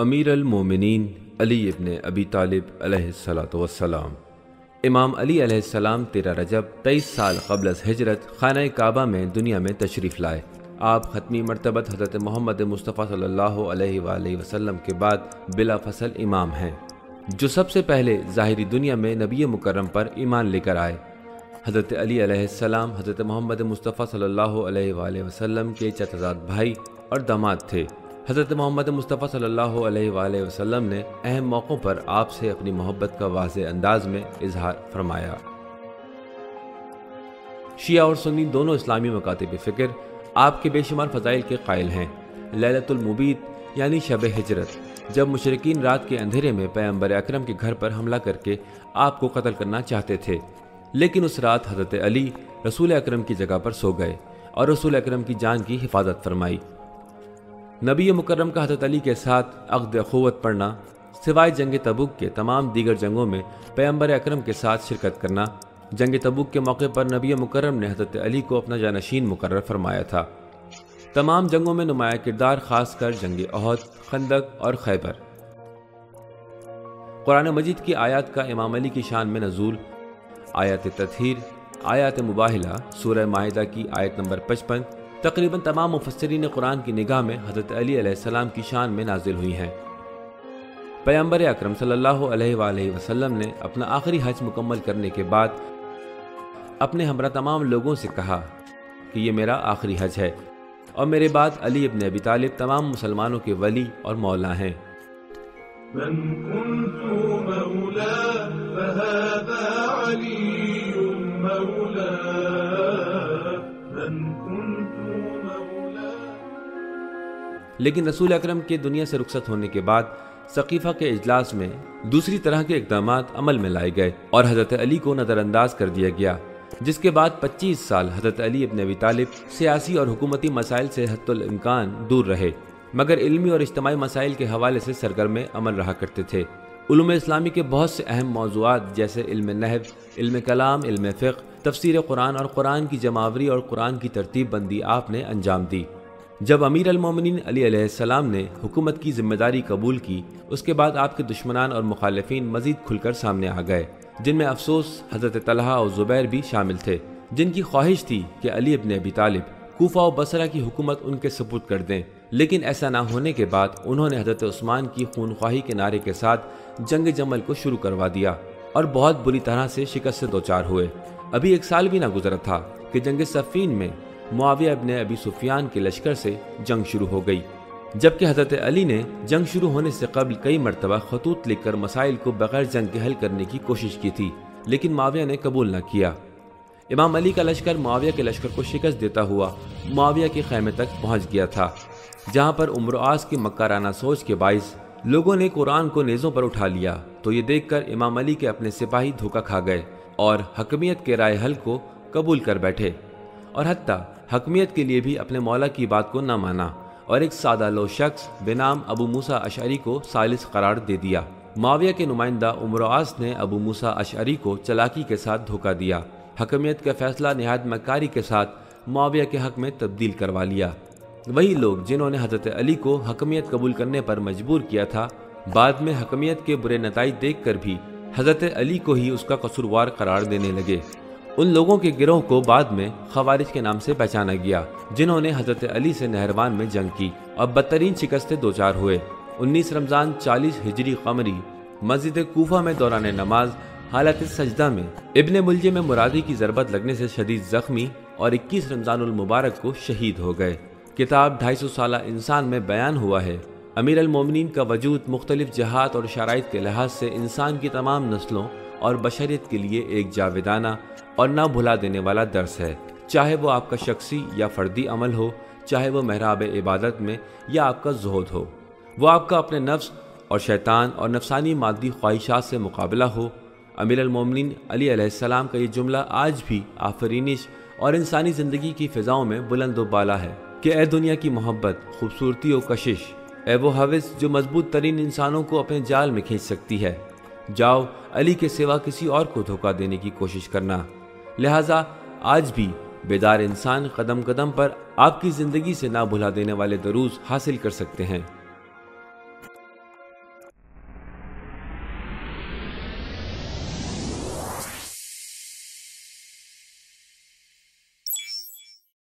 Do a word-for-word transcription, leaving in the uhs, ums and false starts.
امیر المومنین علی ابن ابی طالب علیہ الصلاۃ والسلام۔ امام علی علیہ السلام تیرہ رجب تیئیس سال قبل از ہجرت خانہ کعبہ میں دنیا میں تشریف لائے۔ آپ ختمی مرتبت حضرت محمد مصطفیٰ صلی اللہ علیہ وآلہ وسلم کے بعد بلا فصل امام ہیں، جو سب سے پہلے ظاہری دنیا میں نبی مکرم پر ایمان لے کر آئے۔ حضرت علی علیہ السلام حضرت محمد مصطفیٰ صلی اللہ علیہ وآلہ وسلم کے چچزاد بھائی اور داماد تھے۔ حضرت محمد مصطفیٰ صلی اللہ علیہ وآلہ وسلم نے اہم موقعوں پر آپ سے اپنی محبت کا واضح انداز میں اظہار فرمایا۔ شیعہ اور سنی دونوں اسلامی مکاتب فکر آپ کے بے شمار فضائل کے قائل ہیں۔ لیلۃ المبیت یعنی شب ہجرت، جب مشرکین رات کے اندھیرے میں پیغمبر اکرم کے گھر پر حملہ کر کے آپ کو قتل کرنا چاہتے تھے، لیکن اس رات حضرت علی رسول اکرم کی جگہ پر سو گئے اور رسول اکرم کی جان کی حفاظت فرمائی۔ نبی مکرم کا حضرت علی کے ساتھ عقد اخوت پڑھنا، سوائے جنگ تبوک کے تمام دیگر جنگوں میں پیغمبر اکرم کے ساتھ شرکت کرنا۔ جنگ تبوک کے موقع پر نبی مکرم نے حضرت علی کو اپنا جانشین مقرر فرمایا تھا۔ تمام جنگوں میں نمایاں کردار، خاص کر جنگ احد، خندق اور خیبر۔ قرآن مجید کی آیات کا امام علی کی شان میں نزول، آیات تطہیر، آیات مباہلہ، سورہ مائدہ کی آیت نمبر پچپن، تقریباً تمام مفسرین قرآن کی نگاہ میں حضرت علی علیہ السلام کی شان میں نازل ہوئی ہیں۔ پیغمبر اکرم صلی اللہ علیہ وآلہ وسلم نے اپنا آخری حج مکمل کرنے کے بعد اپنے ہمراہ تمام لوگوں سے کہا کہ یہ میرا آخری حج ہے اور میرے بعد علی ابن ابی طالب تمام مسلمانوں کے ولی اور مولا ہیں۔ من كنت مولا فهذا علي مولا من كنت مولا۔ لیکن رسول اکرم کے دنیا سے رخصت ہونے کے بعد ثقیفہ کے اجلاس میں دوسری طرح کے اقدامات عمل میں لائے گئے اور حضرت علی کو نظر انداز کر دیا گیا، جس کے بعد پچیس سال حضرت علی ابن ابی طالب سیاسی اور حکومتی مسائل سے حد الامکان دور رہے، مگر علمی اور اجتماعی مسائل کے حوالے سے سرگرم عمل رہا کرتے تھے۔ علوم اسلامی کے بہت سے اہم موضوعات جیسے علم نحو، علم کلام، علم فقہ، تفسیر قرآن اور قرآن کی جمعآوری اور قرآن کی ترتیب بندی آپ نے انجام دی۔ جب امیر المومنین علی علیہ السلام نے حکومت کی ذمہ داری قبول کی، اس کے بعد آپ کے دشمنان اور مخالفین مزید کھل کر سامنے آ گئے، جن میں افسوس حضرت طلحہ اور زبیر بھی شامل تھے، جن کی خواہش تھی کہ علی ابن ابی طالب کوفہ و بصرہ کی حکومت ان کے سپرد کر دیں، لیکن ایسا نہ ہونے کے بعد انہوں نے حضرت عثمان کی خونخواہی کے نعرے کے ساتھ جنگ جمل کو شروع کروا دیا اور بہت بری طرح سے شکست سے دوچار ہوئے۔ ابھی ایک سال بھی نہ گزرا تھا کہ جنگ صفین میں معاویہ ابن ابی سفیان کے لشکر سے جنگ شروع ہو گئی، جبکہ حضرت علی نے جنگ شروع ہونے سے قبل کئی مرتبہ خطوط لکھ کر مسائل کو بغیر جنگ کے حل کرنے کی کوشش کی تھی، لیکن معاویہ نے قبول نہ کیا۔ امام علی کا لشکر معاویہ کے لشکر کو شکست دیتا ہوا معاویہ کے خیمے تک پہنچ گیا تھا، جہاں پر عمرو آس کی مکارانہ سوچ کے باعث لوگوں نے قرآن کو نیزوں پر اٹھا لیا، تو یہ دیکھ کر امام علی کے اپنے سپاہی دھوکہ کھا گئے اور حکمیت کے رائے حل کو قبول کر بیٹھے، اور حتیٰ حکمیت کے لیے بھی اپنے مولا کی بات کو نہ مانا اور ایک سادہ لو شخص بنام ابو موسیٰ اشعری کو ثالث قرار دے دیا۔ معاویہ کے نمائندہ عمرو آس نے ابو موسیٰ اشعری کو چلاکی کے ساتھ دھوکہ دیا، حکمیت کا فیصلہ نہایت مکاری کے ساتھ معاویہ کے حق میں تبدیل کروا لیا۔ وہی لوگ جنہوں نے حضرت علی کو حکمیت قبول کرنے پر مجبور کیا تھا، بعد میں حکمیت کے برے نتائج دیکھ کر بھی حضرت علی کو ہی اس کا قصوروار قرار دینے لگے۔ ان لوگوں کے گروہ کو بعد میں خوارج کے نام سے پہچانا گیا، جنہوں نے حضرت علی سے نہروان میں جنگ کی اور بدترین شکست سے دوچار ہوئے۔ انیس رمضان چالیس ہجری قمری مسجد کوفہ میں دوران نماز حالت سجدہ میں ابن ملجم میں مرادی کی ضربت لگنے سے شدید زخمی اور اکیس رمضان المبارک کو شہید ہو گئے۔ کتاب ڈھائی سو سالہ انسان میں بیان ہوا ہے، امیر المومنین کا وجود مختلف جہات اور شرائط کے لحاظ سے انسان کی تمام نسلوں اور بشریت کے لیے ایک جاویدانہ اور نہ بھلا دینے والا درس ہے، چاہے وہ آپ کا شخصی یا فردی عمل ہو، چاہے وہ محراب عبادت میں یا آپ کا زہد ہو، وہ آپ کا اپنے نفس اور شیطان اور نفسانی مادی خواہشات سے مقابلہ ہو۔ امیر المومنین علی علیہ السلام کا یہ جملہ آج بھی آفرینش اور انسانی زندگی کی فضاؤں میں بلند و بالا ہے کہ اے دنیا کی محبت، خوبصورتی و کشش، اے وہ حوث جو مضبوط ترین انسانوں کو اپنے جال میں کھینچ سکتی ہے، جاؤ علی کے سوا کسی اور کو دھوکہ دینے کی کوشش کرنا۔ لہٰذا آج بھی بیدار انسان قدم قدم پر آپ کی زندگی سے نہ بھلا دینے والے دروس حاصل کر سکتے ہیں۔